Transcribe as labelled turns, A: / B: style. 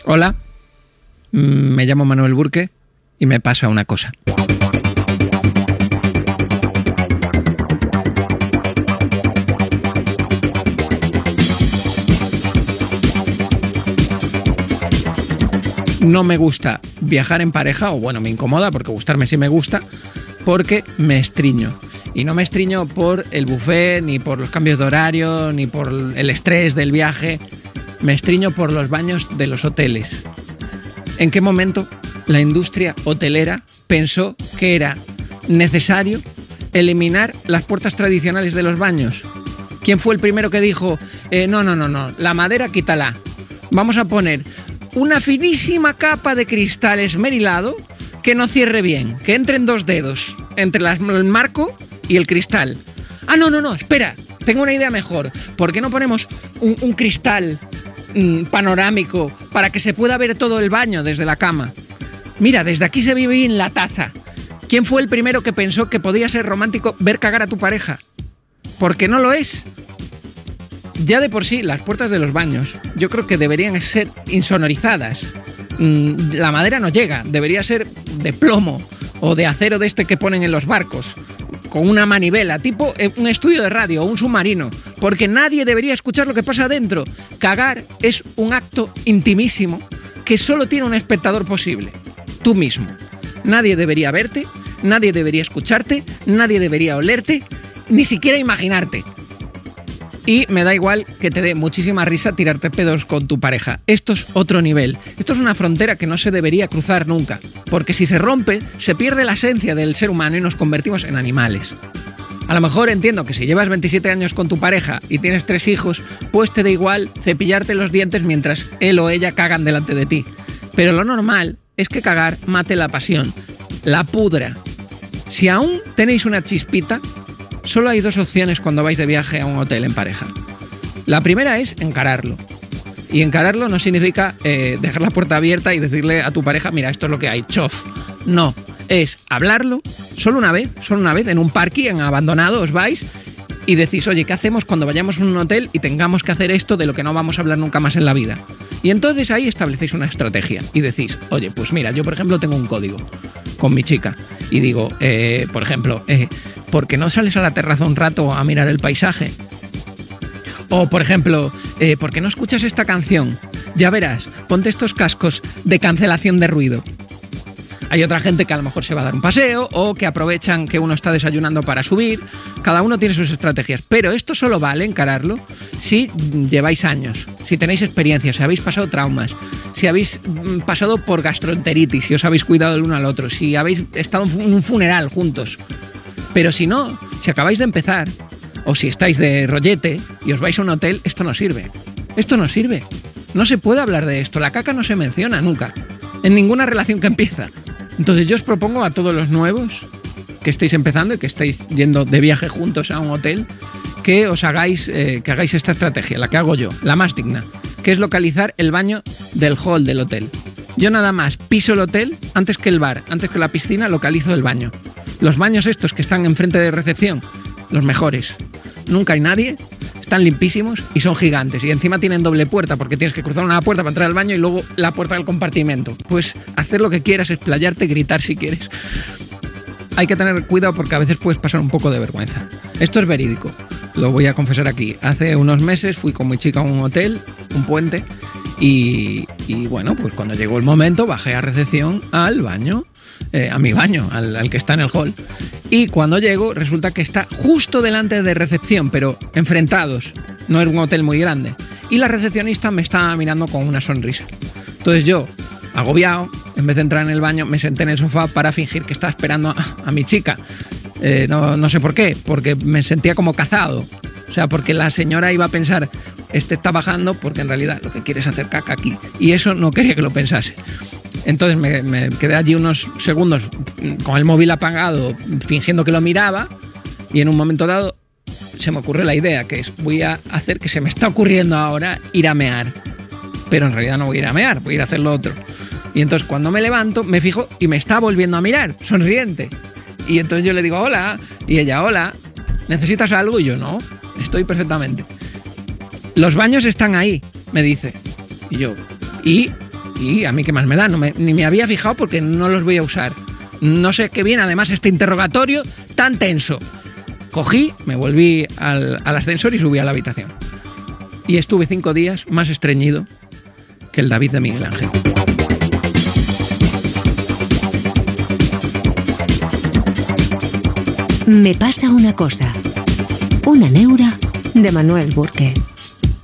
A: Hola, me llamo Manuel Burke y me pasa una cosa. No me gusta viajar en pareja, o bueno, me incomoda, porque gustarme sí me gusta, porque me estriño. Y no me estriño por el buffet, ni por los cambios de horario, ni por el estrés del viaje. Me estriño por los baños de los hoteles. ¿En qué momento la industria hotelera pensó que era necesario eliminar las puertas tradicionales de los baños? ¿Quién fue el primero que dijo, no, la madera quítala? Vamos a poner una finísima capa de cristal esmerilado que no cierre bien, que entren 2 dedos entre el marco y el cristal. Ah, no, espera, tengo una idea mejor. ¿Por qué no ponemos un cristal panorámico para que se pueda ver todo el baño desde la cama? Mira, desde aquí se ve bien la taza. ¿Quién fue el primero que pensó que podía ser romántico ver cagar a tu pareja? Porque no lo es. Ya de por sí, las puertas de los baños yo creo que deberían ser insonorizadas. La madera no llega, debería ser de plomo o de acero de este que ponen en los barcos, con una manivela, tipo un estudio de radio o un submarino, porque nadie debería escuchar lo que pasa adentro. Cagar es un acto intimísimo que solo tiene un espectador posible, tú mismo. Nadie debería verte, nadie debería escucharte, nadie debería olerte, ni siquiera imaginarte. Y me da igual que te dé muchísima risa tirarte pedos con tu pareja. Esto es otro nivel. Esto es una frontera que no se debería cruzar nunca. Porque si se rompe, se pierde la esencia del ser humano y nos convertimos en animales. A lo mejor entiendo que si llevas 27 años con tu pareja y tienes 3 hijos, pues te da igual cepillarte los dientes mientras él o ella cagan delante de ti. Pero lo normal es que cagar mate la pasión, la pudra. Si aún tenéis una chispita, solo hay 2 opciones cuando vais de viaje a un hotel en pareja. La primera es encararlo. Y encararlo no significa dejar la puerta abierta y decirle a tu pareja, mira, esto es lo que hay, chof. No, es hablarlo solo una vez, en un parking, en abandonado, os vais y decís, oye, ¿qué hacemos cuando vayamos a un hotel y tengamos que hacer esto de lo que no vamos a hablar nunca más en la vida? Y entonces ahí establecéis una estrategia y decís, oye, pues mira, yo por ejemplo tengo un código con mi chica y digo, por ejemplo, ¿por qué no sales a la terraza un rato a mirar el paisaje? O, por ejemplo, ¿por qué no escuchas esta canción? Ya verás, ponte estos cascos de cancelación de ruido. Hay otra gente que a lo mejor se va a dar un paseo o que aprovechan que uno está desayunando para subir. Cada uno tiene sus estrategias. Pero esto solo vale encararlo si lleváis años, si tenéis experiencia, si habéis pasado traumas, si habéis pasado por gastroenteritis, si os habéis cuidado el uno al otro, si habéis estado en un funeral juntos. Pero si no, si acabáis de empezar o si estáis de rollete y os vais a un hotel, esto no sirve. Esto no sirve. No se puede hablar de esto. La caca no se menciona nunca en ninguna relación que empieza. Entonces yo os propongo a todos los nuevos que estéis empezando y que estáis yendo de viaje juntos a un hotel que os hagáis esta estrategia, la que hago yo, la más digna, que es localizar el baño del hall del hotel. Yo nada más piso el hotel, antes que el bar, antes que la piscina, localizo el baño. Los baños estos que están enfrente de recepción, los mejores. Nunca hay nadie, están limpísimos y son gigantes. Y encima tienen doble puerta, porque tienes que cruzar una puerta para entrar al baño y luego la puerta del compartimento. Pues hacer lo que quieras, explayarte, gritar si quieres. Hay que tener cuidado porque a veces puedes pasar un poco de vergüenza. Esto es verídico, lo voy a confesar aquí. Hace unos meses fui con mi chica a un hotel, un puente, y bueno, pues cuando llegó el momento bajé a recepción al baño, a mi baño, al que está en el hall. Y cuando llego resulta que está justo delante de recepción, pero enfrentados. No era un hotel muy grande. Y la recepcionista me estaba mirando con una sonrisa. Entonces yo, agobiado, en vez de entrar en el baño, me senté en el sofá para fingir que estaba esperando a mi chica. No sé por qué, porque me sentía como cazado. O sea, porque la señora iba a pensar, este está bajando porque en realidad lo que quiere es hacer caca aquí. Y eso no quería que lo pensase. Entonces me quedé allí unos segundos con el móvil apagado, fingiendo que lo miraba, y en un momento dado se me ocurrió la idea, que es, voy a hacer que se me está ocurriendo ahora ir a mear. Pero en realidad no voy a ir a mear, voy a ir a hacer lo otro. Y entonces cuando me levanto, me fijo y me está volviendo a mirar, sonriente. Y entonces yo le digo, hola, y ella, hola, ¿necesitas algo? Y yo, no, estoy perfectamente. Los baños están ahí, me dice. Y yo, ¿y Y a mí qué más me da, ni me había fijado porque no los voy a usar. No sé qué viene además este interrogatorio tan tenso. Cogí, me volví al ascensor y subí a la habitación. Y estuve 5 días más estreñido que el David de Miguel Ángel.
B: Me pasa una cosa. Una neura de Manuel Burke.